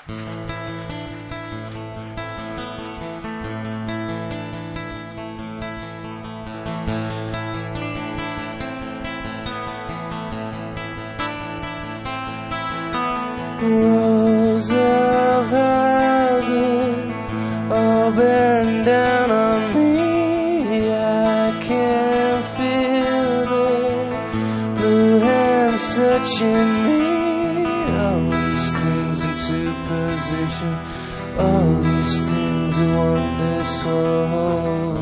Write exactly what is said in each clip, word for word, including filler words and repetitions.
Rows of houses all bearing down on me. I can feel their blue hands touching me. All these things into position, all these things in one this world.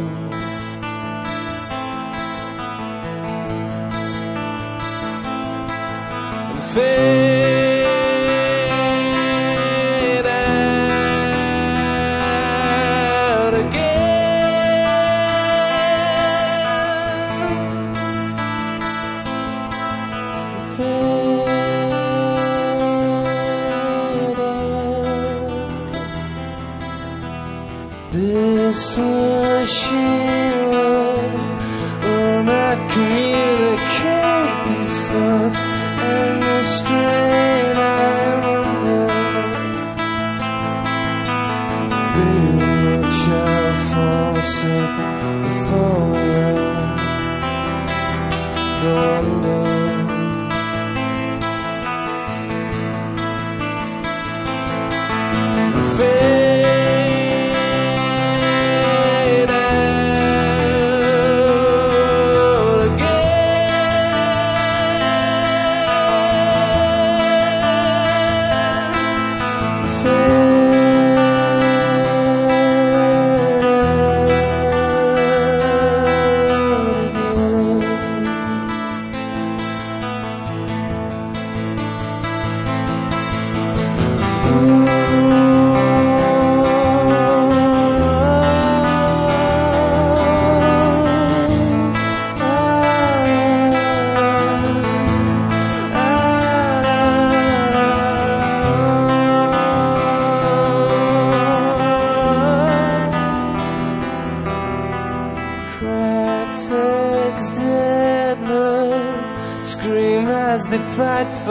And fate this machine will not communicate these thoughts and the strain I'm under. Be much I'll fall sick before I go under. Cracked eggs, dead birds scream as they fight for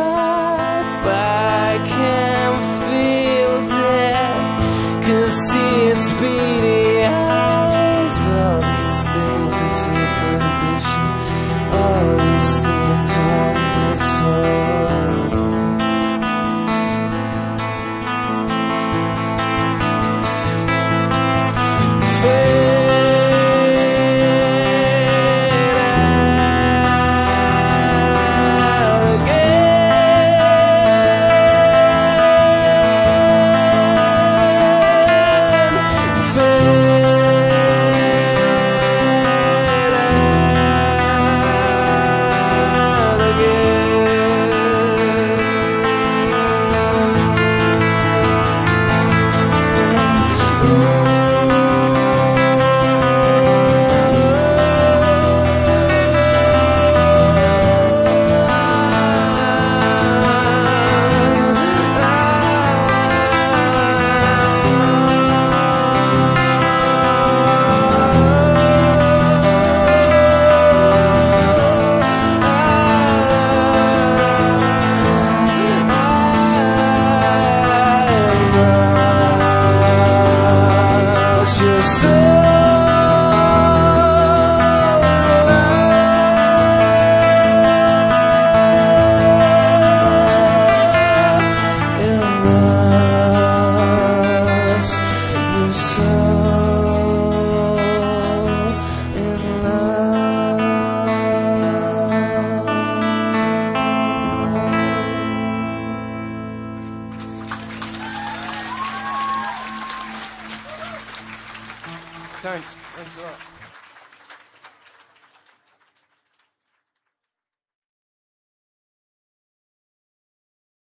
life. I can feel death, can see its beady eyes. All these things into position, all these things on this world. Thanks. Thanks a lot.